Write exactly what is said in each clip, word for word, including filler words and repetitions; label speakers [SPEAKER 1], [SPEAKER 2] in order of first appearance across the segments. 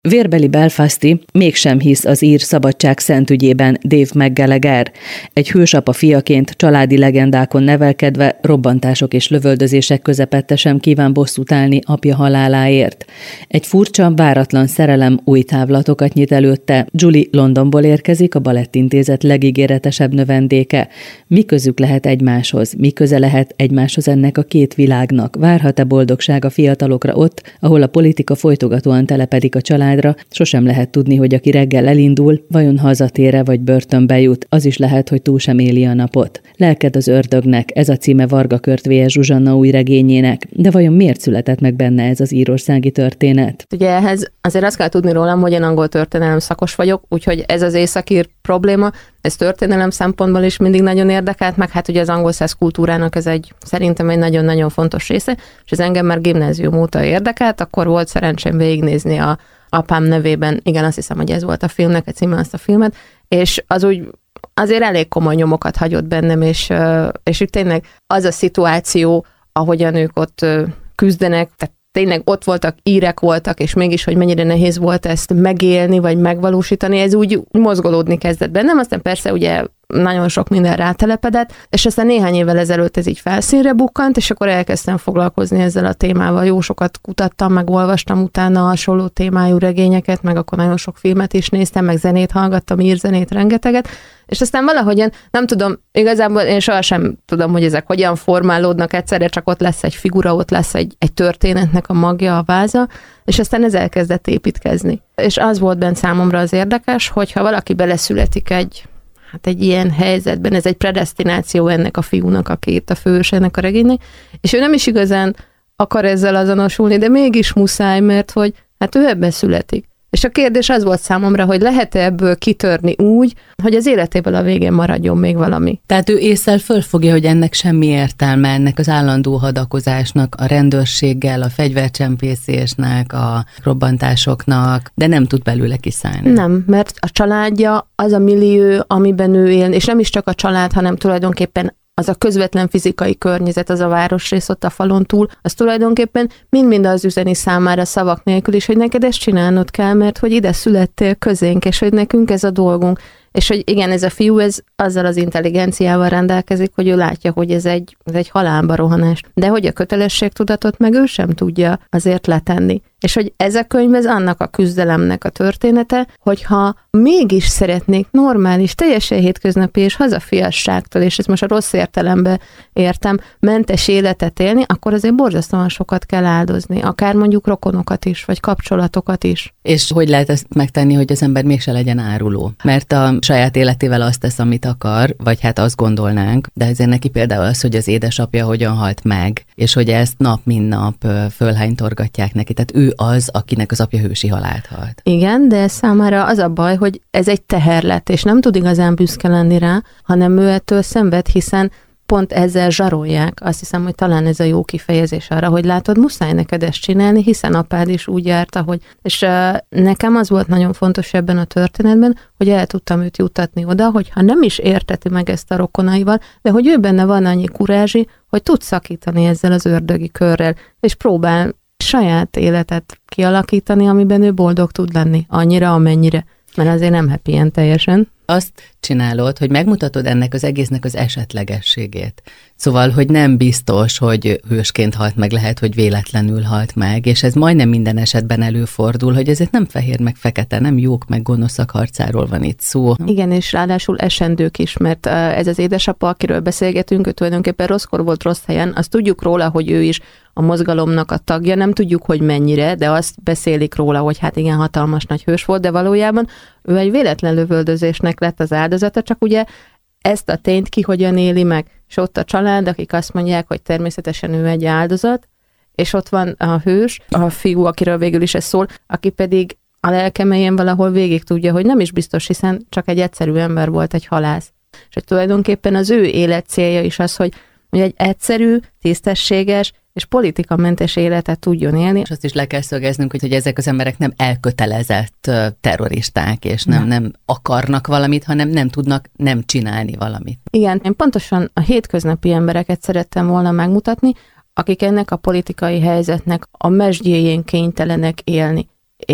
[SPEAKER 1] Vérbeli belfasti mégsem hisz az ír szabadság szentügyében Dave McGallagher. Egy hősapa fiaként családi legendákon nevelkedve robbantások és lövöldözések közepette sem kíván bosszút állni apja haláláért. Egy furcsa, váratlan szerelem új távlatokat nyit előtte. Julie Londonból érkezik, a Balettintézet legígéretesebb növendéke. Mi közük lehet egymáshoz? Mi köze lehet egymáshoz ennek a két világnak? Várhat-e boldogság a fiatalokra ott, ahol a politika folytogatóan telepedik a család? Sosem lehet tudni, hogy aki reggel elindul, vajon hazatér-e vagy börtönbe jut, az is lehet, hogy túl sem éli a napot. Lelked az ördögnek, ez a címe Varga Körtvélyes Zsuzsanna új regényének, de vajon miért született meg benne ez az írországi történet?
[SPEAKER 2] Ugye ehhez azért azt kell tudni rólam, hogy én angol történelem szakos vagyok, úgyhogy ez az északír probléma, ez történelem szempontból is mindig nagyon érdekelt, meg hát ugye az angol száz kultúrának ez egy, szerintem egy nagyon-nagyon fontos része, és ez engem már gimnázium óta érdekelt, akkor volt szerencsém végignézni a Apám nevében, igen, azt hiszem, hogy ez volt a filmnek a címe, azt a filmet, és az úgy azért elég komoly nyomokat hagyott bennem, és, és itt tényleg az a szituáció, ahogyan ők ott küzdenek, tehát tényleg ott voltak, írek voltak, és mégis, hogy mennyire nehéz volt ezt megélni, vagy megvalósítani, ez úgy mozgolódni kezdett bennem, aztán persze ugye nagyon sok minden rátelepedett, és aztán néhány évvel ezelőtt ez így felszínre bukkant, és akkor elkezdtem foglalkozni ezzel a témával. Jó sokat kutattam, meg olvastam utána hasonló témájú regényeket, meg akkor nagyon sok filmet is néztem, meg zenét hallgattam, írzenét rengeteget, és aztán valahogyan, nem tudom, igazából én sohasem tudom, hogy ezek hogyan formálódnak egyszerre, csak ott lesz egy figura, ott lesz egy, egy történetnek a magja, a váza, és aztán ez elkezdett építkezni. És az volt bent számomra az érdekes, hogyha valaki beleszületik egy hát egy ilyen helyzetben, ez egy predesztináció ennek a fiúnak, aki itt a fős ennek a regénynek, és ő nem is igazán akar ezzel azonosulni, de mégis muszáj, mert hogy hát ő ebben születik. És a kérdés az volt számomra, hogy lehet-e ebből kitörni úgy, hogy az életéből a végén maradjon még valami.
[SPEAKER 3] Tehát ő ésszel fölfogja, hogy ennek semmi értelme, ennek az állandó hadakozásnak, a rendőrséggel, a fegyvercsempészésnek, a robbantásoknak, de nem tud belőle kiszállni.
[SPEAKER 2] Nem, mert a családja az a millió, amiben ő él, és nem is csak a család, hanem tulajdonképpen az a közvetlen fizikai környezet, az a városrész ott a falon túl, az tulajdonképpen mind-mind az üzeni számára szavak nélkül is, hogy neked ezt csinálnod kell, mert hogy ide születtél közénk, és hogy nekünk ez a dolgunk. És hogy igen, ez a fiú, ez azzal az intelligenciával rendelkezik, hogy ő látja, hogy ez egy, ez egy halálba rohanás. De hogy a kötelességtudatot meg ő sem tudja azért letenni. És hogy ez a könyv, ez annak a küzdelemnek a története, hogyha mégis szeretnék normális, teljesen hétköznapi és hazafiasságtól, és ezt most a rossz értelemben értem, mentes életet élni, akkor azért borzasztóan sokat kell áldozni. Akár mondjuk rokonokat is, vagy kapcsolatokat is.
[SPEAKER 3] És hogy lehet ezt megtenni, hogy az ember mégse legyen áruló? Mert a saját életével azt tesz, amit akar, vagy hát azt gondolnánk, de ezért neki például az, hogy az édesapja hogyan halt meg, és hogy ezt nap mint nap fölhánytorgatják neki. Tehát ő az, akinek az apja hősi halált halt.
[SPEAKER 2] Igen, de számára az a baj, hogy ez egy teherlet, és nem tud igazán büszke lenni rá, hanem ő ettől szenved, hiszen pont ezzel zsarolják. Azt hiszem, hogy talán ez a jó kifejezés arra, hogy látod, muszáj neked ezt csinálni, hiszen apád is úgy járt, ahogy. És uh, nekem az volt nagyon fontos ebben a történetben, hogy el tudtam őt juttatni oda, hogyha nem is érteti meg ezt a rokonaival, de hogy ő benne van annyi kurázsi, hogy tud szakítani ezzel az ördögi körrel, és próbál saját életet kialakítani, amiben ő boldog tud lenni, annyira, amennyire. Mert azért nem happy end teljesen.
[SPEAKER 3] Azt csinálod, hogy megmutatod ennek az egésznek az esetlegességét. Szóval, hogy nem biztos, hogy hősként halt meg, lehet, hogy véletlenül halt meg, és ez majdnem minden esetben előfordul, hogy ezért nem fehér meg fekete, nem jók meg gonoszak harcáról van itt szó.
[SPEAKER 2] Igen, és ráadásul esendők is, mert ez az édesapa, akiről beszélgetünk, ő tulajdonképpen rosszkor volt rossz helyen, azt tudjuk róla, hogy ő is a mozgalomnak a tagja, nem tudjuk, hogy mennyire, de azt beszélik róla, hogy hát igen, hatalmas nagy hős volt, de valójában ő egy véletlen lövöldözésnek lett az áldozata, csak ugye ezt a tényt ki hogyan éli meg. És ott a család, akik azt mondják, hogy természetesen ő egy áldozat, és ott van a hős, a fiú, akiről végül is ez szól, aki pedig a lelkemelyen valahol végig tudja, hogy nem is biztos, hiszen csak egy egyszerű ember volt, egy halász. És hogy tulajdonképpen az ő élet célja is az, hogy, hogy egy egyszerű, tisztességes és politikamentes életet tudjon élni.
[SPEAKER 3] És azt is le kell szögeznünk, hogy, hogy ezek az emberek nem elkötelezett terroristák, és nem, nem akarnak valamit, hanem nem tudnak nem csinálni valamit.
[SPEAKER 2] Igen, én pontosan a hétköznapi embereket szerettem volna megmutatni, akik ennek a politikai helyzetnek a mesdjéjén kénytelenek élni. És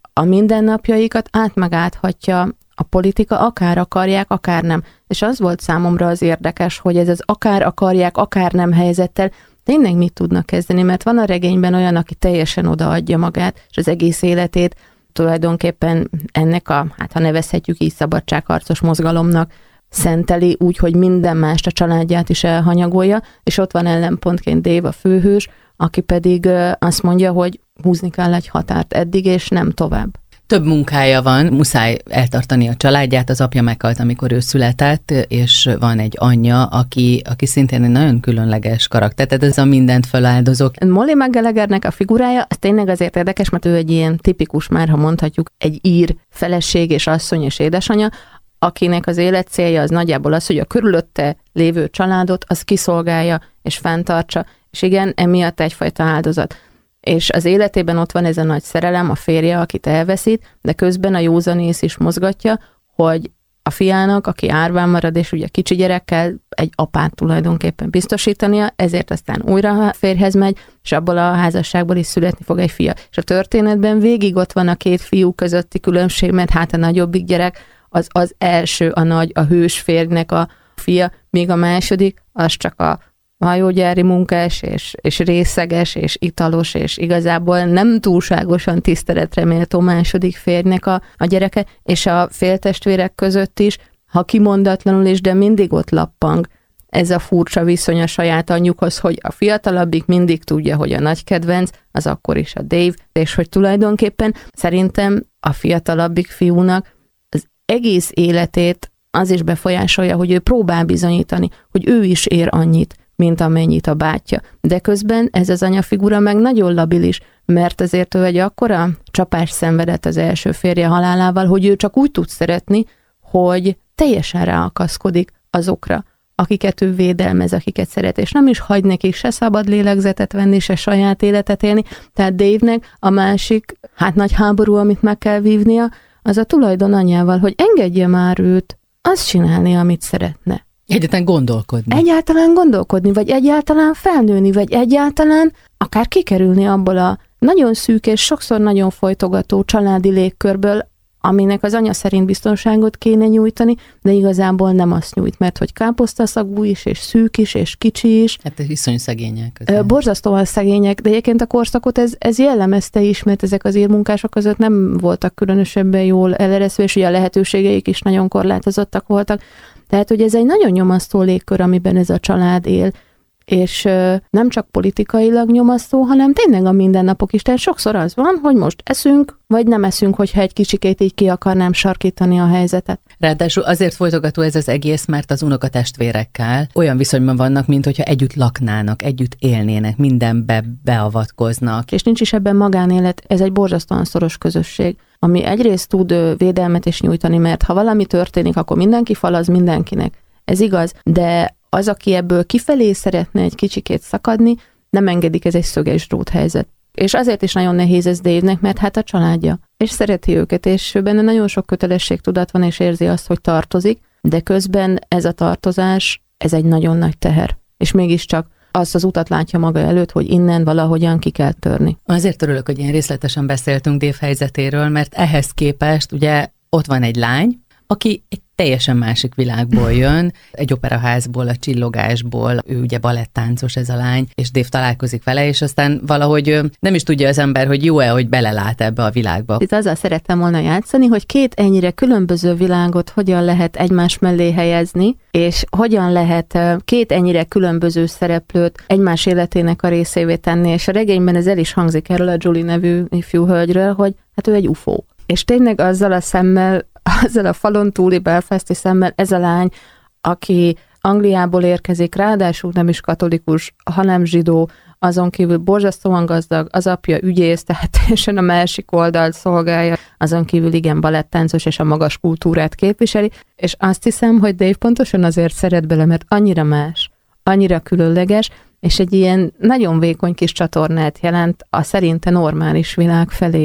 [SPEAKER 2] a mindennapjaikat át meg áthatja a politika, akár akarják, akár nem. És az volt számomra az érdekes, hogy ez az akár akarják, akár nem helyzettel tényleg mit tudnak kezdeni, mert van a regényben olyan, aki teljesen odaadja magát, és az egész életét tulajdonképpen ennek a, hát ha nevezhetjük így szabadságharcos mozgalomnak, szenteli úgy, hogy minden mást, a családját is elhanyagolja, és ott van ellenpontként Dave, a főhős, aki pedig azt mondja, hogy húzni kell egy határt eddig, és nem tovább.
[SPEAKER 3] Több munkája van, muszáj eltartani a családját, az apja meghalt, amikor ő született, és van egy anyja, aki, aki szintén egy nagyon különleges karakter, tehát ez a mindent feláldozók.
[SPEAKER 2] Molly McGallaghernek a figurája, az tényleg azért érdekes, mert ő egy ilyen tipikus, már ha mondhatjuk, egy ír feleség és asszony és édesanyja, akinek az életcélja az nagyjából az, hogy a körülötte lévő családot az kiszolgálja és fenntartsa, és igen, emiatt egyfajta áldozat. És az életében ott van ez a nagy szerelem, a férje, akit elveszít, de közben a józanész is mozgatja, hogy a fiának, aki árván marad, és ugye kicsi gyerekkel egy apát tulajdonképpen biztosítania, ezért aztán újra férjhez megy, és abból a házasságból is születni fog egy fia. És a történetben végig ott van a két fiú közötti különbség, mert hát a nagyobbik gyerek az az első, a nagy, a hős férjnek a fia, míg a második, az csak a hajógyári munkás, és, és részeges, és italos, és igazából nem túlságosan tiszteletre méltó második férjnek a, a gyereke, és a féltestvérek között is, ha kimondatlanul is, de mindig ott lappang ez a furcsa viszony a saját anyjukhoz, hogy a fiatalabbik mindig tudja, hogy a nagy kedvenc, az akkor is a Dave, és hogy tulajdonképpen szerintem a fiatalabbik fiúnak az egész életét az is befolyásolja, hogy ő próbál bizonyítani, hogy ő is ér annyit, mint amennyit a bátyja. De közben ez az anyafigura meg nagyon labilis, mert azért ő egy akkora csapást szenvedett az első férje halálával, hogy ő csak úgy tud szeretni, hogy teljesen ráakaszkodik azokra, akiket ő védelmez, akiket szeret, és nem is hagy nekik se szabad lélegzetet venni, se saját életet élni. Tehát Dave-nek a másik, hát nagy háború, amit meg kell vívnia, az a tulajdon anyjával, hogy engedje már őt azt csinálni, amit szeretne.
[SPEAKER 3] Egyáltalán gondolkodni.
[SPEAKER 2] Egyáltalán gondolkodni, vagy egyáltalán felnőni, vagy egyáltalán akár kikerülni abból a nagyon szűk és sokszor nagyon folytogató családi légkörből, aminek az anya szerint biztonságot kéne nyújtani, de igazából nem azt nyújt, mert hogy káposztaszagú is, és szűk is, és kicsi is.
[SPEAKER 3] Hát iszony szegények.
[SPEAKER 2] Ö, borzasztóan szegények, de egyébként a korszakot ez, ez jellemezte is, mert ezek az írmunkások között nem voltak különösebben jól elereszve, és ugye a lehetőségeik is nagyon korlátozottak voltak. Tehát, hogy ez egy nagyon nyomasztó légkör, amiben ez a család él, és ö, nem csak politikailag nyomasztó, hanem tényleg a mindennapok is. Tehát sokszor az van, hogy most eszünk, vagy nem eszünk, hogyha egy kicsikét így ki akarnám sarkítani a helyzetet.
[SPEAKER 3] Ráadásul azért folytogató ez az egész, mert az unokatestvérekkel olyan viszonyban vannak, mint hogyha együtt laknának, együtt élnének, mindenbe beavatkoznak.
[SPEAKER 2] És nincs is ebben magánélet, ez egy borzasztóan szoros közösség, ami egyrészt tud védelmet is nyújtani, mert ha valami történik, akkor mindenki falaz mindenkinek. Ez igaz, de az, aki ebből kifelé szeretne egy kicsikét szakadni, nem engedik, ez egy szöges drót helyzet. És azért is nagyon nehéz ez Dave-nek, mert hát a családja, és szereti őket, és benne nagyon sok kötelességtudat van, és érzi azt, hogy tartozik, de közben ez a tartozás, ez egy nagyon nagy teher. És mégiscsak azt az utat látja maga előtt, hogy innen valahogyan ki kell törni.
[SPEAKER 3] Azért örülök, hogy ilyen részletesen beszéltünk Dave helyzetéről, mert ehhez képest ugye ott van egy lány, aki egy teljesen másik világból jön, egy operaházból, a csillogásból, ő ugye balettáncos ez a lány, és Dave találkozik vele, és aztán valahogy nem is tudja az ember, hogy jó-e, hogy belelát ebbe a világba.
[SPEAKER 2] Itt azzal szerettem volna játszani, hogy két ennyire különböző világot hogyan lehet egymás mellé helyezni, és hogyan lehet két ennyire különböző szereplőt egymás életének a részévé tenni, és a regényben ez el is hangzik erről a Julie nevű ifjú hölgyről, hogy hát ő egy ufó. És tényleg azzal a szemmel, azzal a falon túli belfasti szemmel ez a lány, aki Angliából érkezik, ráadásul nem is katolikus, hanem zsidó, azon kívül borzasztóan gazdag, az apja ügyész, tehát teljesen a másik oldalt szolgálja, azon kívül igen balettáncos és a magas kultúrát képviseli, és azt hiszem, hogy Dave pontosan azért szeret bele, mert annyira más, annyira különleges, és egy ilyen nagyon vékony kis csatornát jelent a szerinte normális világ felé,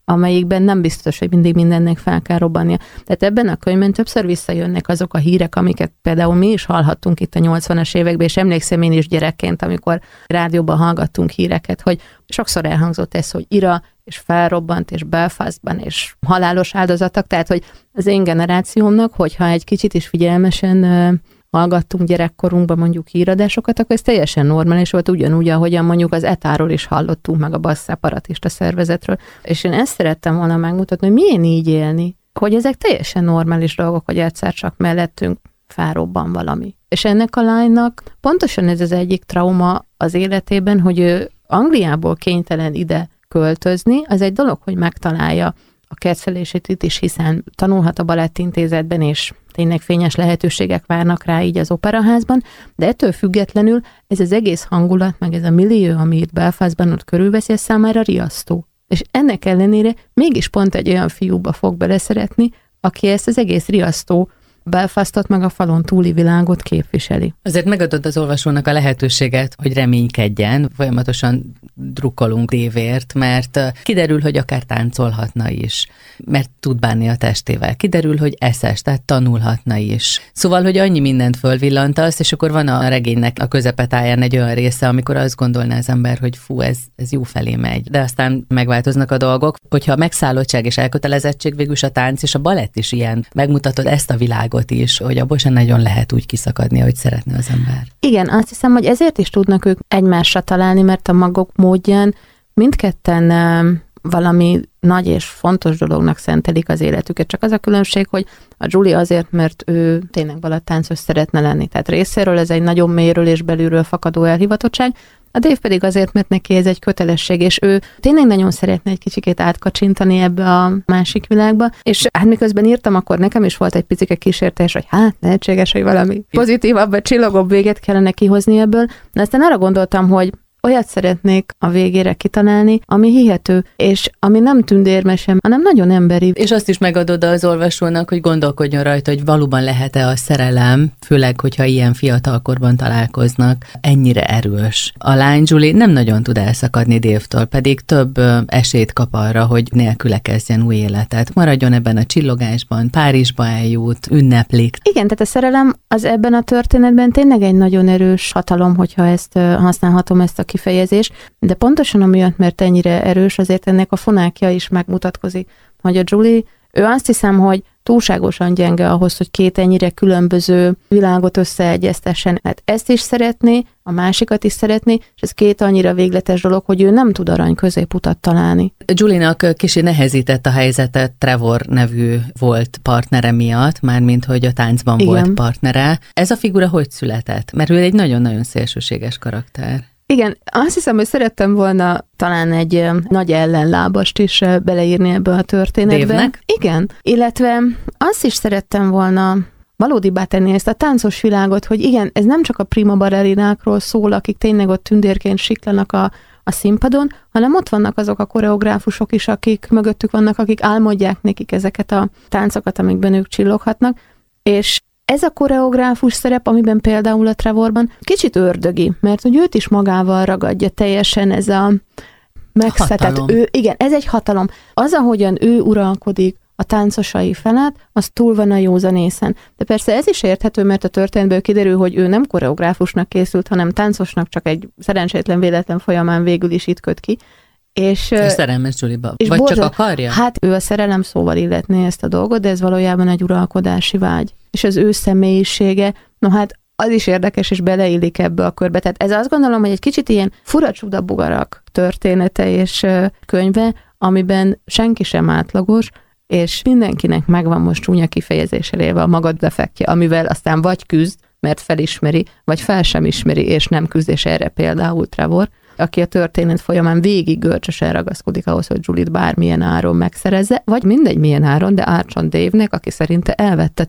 [SPEAKER 2] amelyikben nem biztos, hogy mindig mindennek fel kell robbannia. Tehát ebben a könyvben többször visszajönnek azok a hírek, amiket például mi is hallhattunk itt a nyolcvanas években, és emlékszem én is gyerekként, amikor rádióban hallgattunk híreket, hogy sokszor elhangzott ez, hogy Ira, és felrobbant, és Belfastban, és halálos áldozatok, tehát, hogy az én generációmnak, hogyha egy kicsit is figyelmesen hallgattunk gyerekkorunkban mondjuk híradásokat, akkor ez teljesen normális volt, ugyanúgy, ahogyan mondjuk az é té á-ról is hallottunk, meg a BASZ szeparatista szervezetről. És én ezt szerettem volna megmutatni, hogy milyen így élni, hogy ezek teljesen normális dolgok, hogy egyszer csak mellettünk felrobban valami. És ennek a lánynak pontosan ez az egyik trauma az életében, hogy ő Angliából kénytelen ide költözni, az egy dolog, hogy megtalálja a kettelését itt is, hiszen tanulhat a balettintézetben, és tényleg fényes lehetőségek várnak rá így az operaházban, de ettől függetlenül ez az egész hangulat, meg ez a millió, ami itt Belfastban ott körülveszi, ez számára riasztó. És ennek ellenére mégis pont egy olyan fiúba fog beleszeretni, aki ezt az egész riasztó Belfastot meg a falon túli világot képviseli.
[SPEAKER 3] Azért megadod az olvasónak a lehetőséget, hogy reménykedjen, folyamatosan drukkolunk Dévért, mert kiderül, hogy akár táncolhatna is, mert tud bánni a testével. Kiderül, hogy eszes, tehát tanulhatna is. Szóval, hogy annyi mindent fölvillantasz, és akkor van a regénynek a közepetáján egy olyan része, amikor azt gondolná az ember, hogy fú, ez, ez jó felé megy. De aztán megváltoznak a dolgok. Hogyha a megszállottság és elkötelezettség, végülis a tánc és a balett is ilyen, megmutatod ezt a világot is, hogy abból sem nagyon lehet úgy kiszakadni, ahogy szeretne az ember.
[SPEAKER 2] Igen, azt hiszem, hogy ezért is tudnak ők egymásra találni, mert a maguk módján mindketten valami nagy és fontos dolognak szentelik az életüket. Csak az a különbség, hogy a Julie azért, mert ő tényleg balettáncos szeretne lenni. Tehát részéről ez egy nagyon mélyről és belülről fakadó elhivatottság, a Dave pedig azért, mert neki ez egy kötelesség, és ő tényleg nagyon szeretne egy kicsikét átkacsintani ebbe a másik világba, és hát miközben írtam, akkor nekem is volt egy picike kísértés, hogy hát lehetséges, hogy valami pozitívabb, vagy csillogóbb véget kellene kihozni ebből, de aztán arra gondoltam, hogy olyat szeretnék a végére kitalálni, ami hihető, és ami nem tündérmesem, hanem nagyon emberi.
[SPEAKER 3] És azt is megadod az olvasónak, hogy gondolkodjon rajta, hogy valóban lehet-e a szerelem, főleg, hogyha ilyen fiatalkorban találkoznak, ennyire erős. A lány Julie nem nagyon tud elszakadni Dave-től, pedig több esélyt kap arra, hogy nélküle kezdjen új életet. Maradjon ebben a csillogásban, Párizsba eljut, ünneplik.
[SPEAKER 2] Igen, tehát a szerelem az ebben a történetben tényleg egy nagyon erős hatalom, hogyha ezt használhatom, ezt a kifejezés, de pontosan amiatt, mert ennyire erős, azért ennek a fonákja is megmutatkozik, hogy a Julie, ő azt hiszem, hogy túlságosan gyenge ahhoz, hogy két ennyire különböző világot összeegyeztessen. Hát ezt is szeretné, a másikat is szeretné, és ez két annyira végletes dolog, hogy ő nem tud arany középutat találni.
[SPEAKER 3] Julie-nak kicsit nehezített a helyzetet Trevor nevű volt partnere miatt, mármint hogy a táncban Igen. volt partnere. Ez a figura hogy született? Mert ő egy nagyon-nagyon szélsőséges karakter.
[SPEAKER 2] Igen, azt hiszem, hogy szerettem volna talán egy nagy ellenlábast is beleírni ebbe a történetbe.
[SPEAKER 3] Dave-nek?
[SPEAKER 2] Igen, illetve azt is szerettem volna valódibbá tenni ezt a táncos világot, hogy igen, ez nem csak a prima ballerinákról szól, akik tényleg ott tündérként siklanak a, a színpadon, hanem ott vannak azok a koreográfusok is, akik mögöttük vannak, akik álmodják nekik ezeket a táncokat, amikben ők csilloghatnak, és ez a koreográfus szerep, amiben például a Trevorban kicsit ördögi, mert hogy őt is magával ragadja teljesen ez a megszedett ő. Igen, ez egy hatalom. Az, ahogyan ő uralkodik a táncosai felett, az túl van a józanészen. De persze ez is érthető, mert a történetből kiderül, hogy ő nem koreográfusnak készült, hanem táncosnak, csak egy szerencsétlen véletlen folyamán végül is itt köt ki. És,
[SPEAKER 3] és szerelmes Julie-ba. Vagy borzal, csak akarja?
[SPEAKER 2] Hát ő a szerelem szóval illetné ezt a dolgot, de ez valójában egy uralkodási vágy. És az ő személyisége, no hát az is érdekes, és beleillik ebbe a körbe. Tehát ez azt gondolom, hogy egy kicsit ilyen fura csuda bugarak története és könyve, amiben senki sem átlagos, és mindenkinek megvan most csúnya kifejezéssel élve a maga defektje, amivel aztán vagy küzd, mert felismeri, vagy fel sem ismeri, és nem küzd, és erre például Trevor, aki a történet folyamán végig görcsösen ragaszkodik ahhoz, hogy Julie-t bármilyen áron megszerezze, vagy mindegy milyen áron, de ártson Dave-nek, aki szerinte elvette tőle.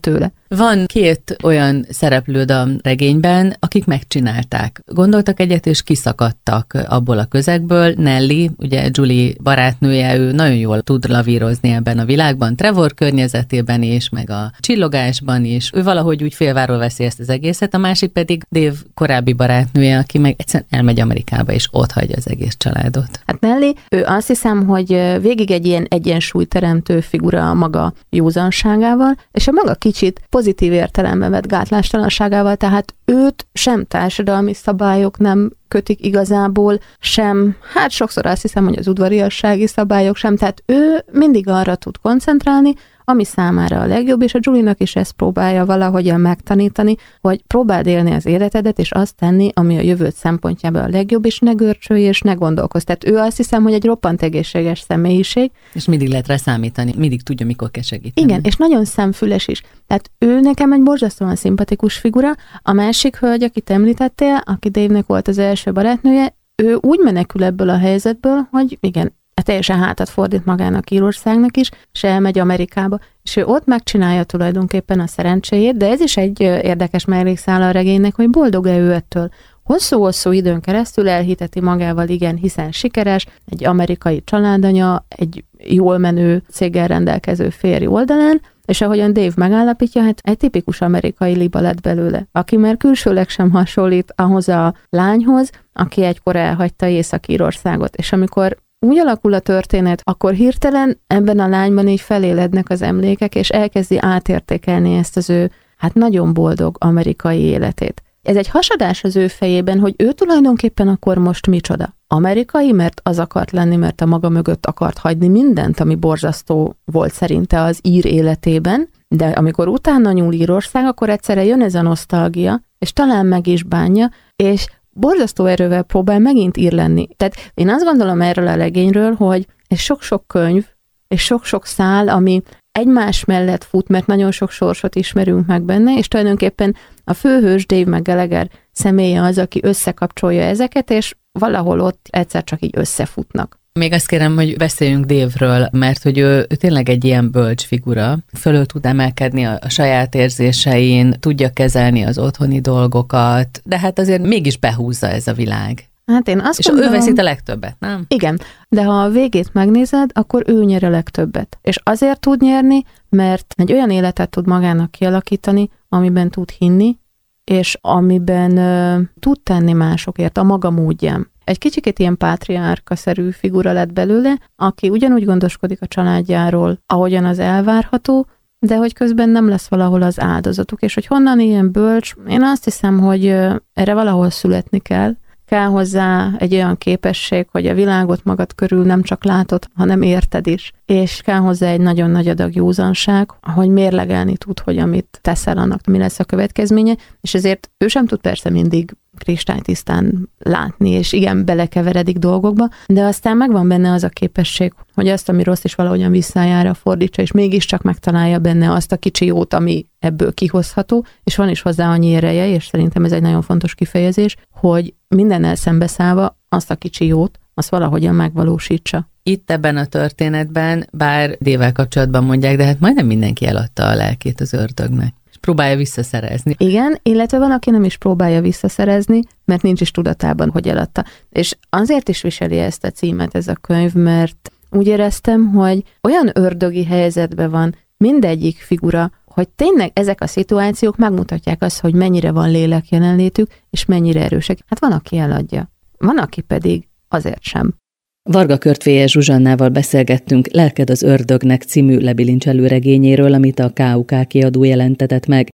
[SPEAKER 3] Van két olyan szereplőd a regényben, akik megcsinálták. Gondoltak egyet, és kiszakadtak abból a közegből. Nelly, ugye Julie barátnője, ő nagyon jól tud lavírozni ebben a világban, Trevor környezetében is, meg a csillogásban is. Ő valahogy úgy félváról veszi ezt az egészet, a másik pedig Dave korábbi barátnője, aki meg egyszerűen elmegy Amerikába, és ott hagyja az egész családot.
[SPEAKER 2] Hát Nelly, ő azt hiszem, hogy végig egy ilyen egyensúlyteremtő figura a maga józanságával, és a maga kicsit pozitív értelemben vett gátlástalanságával, tehát őt sem társadalmi szabályok nem kötik igazából, sem, hát sokszor azt hiszem, hogy az udvariassági szabályok sem, tehát ő mindig arra tud koncentrálni, ami számára a legjobb, és a Julie-nak is ezt próbálja valahogyan megtanítani, hogy próbáld élni az életedet, és azt tenni, ami a jövőt szempontjából a legjobb, és ne görcsölj, és ne gondolkozz. Tehát ő azt hiszem, hogy egy roppant egészséges személyiség.
[SPEAKER 3] És mindig lehet rá számítani, mindig tudja, mikor kell segíteni.
[SPEAKER 2] Igen, és nagyon szemfüles is. Tehát ő nekem egy borzasztóan szimpatikus figura. A másik hölgy, akit említettél, aki Dave-nek volt az első barátnője, ő úgy menekül ebből a helyzetből, hogy igen, teljesen hátat fordít magának Írországnak is, és elmegy Amerikába, és ő ott megcsinálja tulajdonképpen a szerencséjét, de ez is egy érdekes mellékszál a regénynek, hogy boldog-e ő ettől. Hosszú-hosszú időn keresztül elhiteti magával, igen, hiszen sikeres, egy amerikai családanya, egy jól menő céggel rendelkező férj oldalán, és ahogyan Dave megállapítja, hát egy tipikus amerikai liba lett belőle, aki már külsőleg sem hasonlít ahhoz a lányhoz, aki egykor elhagyta Észak-Írországot, és amikor úgy alakul a történet, akkor hirtelen ebben a lányban így felélednek az emlékek, és elkezdi átértékelni ezt az ő, hát nagyon boldog amerikai életét. Ez egy hasadás az ő fejében, hogy ő tulajdonképpen akkor most micsoda. Amerikai, mert az akart lenni, mert a maga mögött akart hagyni mindent, ami borzasztó volt szerinte az ír életében, de amikor utána nyúl Írország, akkor egyszerre jön ez a nosztalgia, és talán meg is bánja, és borzasztó erővel próbál megint ír lenni. Tehát én azt gondolom erről a regényről, hogy ez sok-sok könyv, és sok-sok szál, ami egymás mellett fut, mert nagyon sok sorsot ismerünk meg benne, és tulajdonképpen a főhős Dave McGallagher személye az, aki összekapcsolja ezeket, és valahol ott egyszer csak így összefutnak.
[SPEAKER 3] Még azt kérem, hogy beszéljünk Dave-ről, mert hogy ő, ő tényleg egy ilyen bölcs figura, fölül tud emelkedni a, a saját érzésein, tudja kezelni az otthoni dolgokat, de hát azért mégis behúzza ez a világ.
[SPEAKER 2] Hát én azt
[SPEAKER 3] és
[SPEAKER 2] gondolom,
[SPEAKER 3] ő veszít a legtöbbet, nem?
[SPEAKER 2] Igen, de ha a végét megnézed, akkor ő nyer a legtöbbet. És azért tud nyerni, mert egy olyan életet tud magának kialakítani, amiben tud hinni, és amiben uh, tud tenni másokért a maga módján. Egy kicsikét ilyen pátriárka-szerű figura lett belőle, aki ugyanúgy gondoskodik a családjáról, ahogyan az elvárható, de hogy közben nem lesz valahol az áldozatuk. És hogy honnan ilyen bölcs, én azt hiszem, hogy uh, erre valahol születni kell. Kell hozzá egy olyan képesség, hogy a világot magad körül nem csak látod, hanem érted is. És kell hozzá egy nagyon nagy adag józanság, hogy mérlegelni tud, hogy amit teszel, annak mi lesz a következménye, és ezért ő sem tud persze mindig kristálytisztán látni, és igen, belekeveredik dolgokba, de aztán megvan benne az a képesség, hogy azt, ami rossz is valahogyan visszájára fordítsa, és mégiscsak megtalálja benne azt a kicsi jót, ami ebből kihozható, és van is hozzá annyi ereje, és szerintem ez egy nagyon fontos kifejezés, hogy mindennel szembeszállva azt a kicsi jót, azt valahogyan megvalósítsa.
[SPEAKER 3] Itt ebben a történetben, bár Dave-vel kapcsolatban mondják, de hát majdnem mindenki eladta a lelkét az ördögnek. Próbálja visszaszerezni.
[SPEAKER 2] Igen, illetve van, aki nem is próbálja visszaszerezni, mert nincs is tudatában, hogy eladta. És azért is viseli ezt a címet ez a könyv, mert úgy éreztem, hogy olyan ördögi helyzetben van mindegyik figura, hogy tényleg ezek a szituációk megmutatják azt, hogy mennyire van lélek jelenlétük, és mennyire erősek. Hát van, aki eladja. Van, aki pedig azért sem.
[SPEAKER 1] Varga Körtfélyes Zsuzsannával beszélgettünk Lelked az ördögnek című lebilincselő regényéről, amit a ká u ká kiadó jelentetett meg.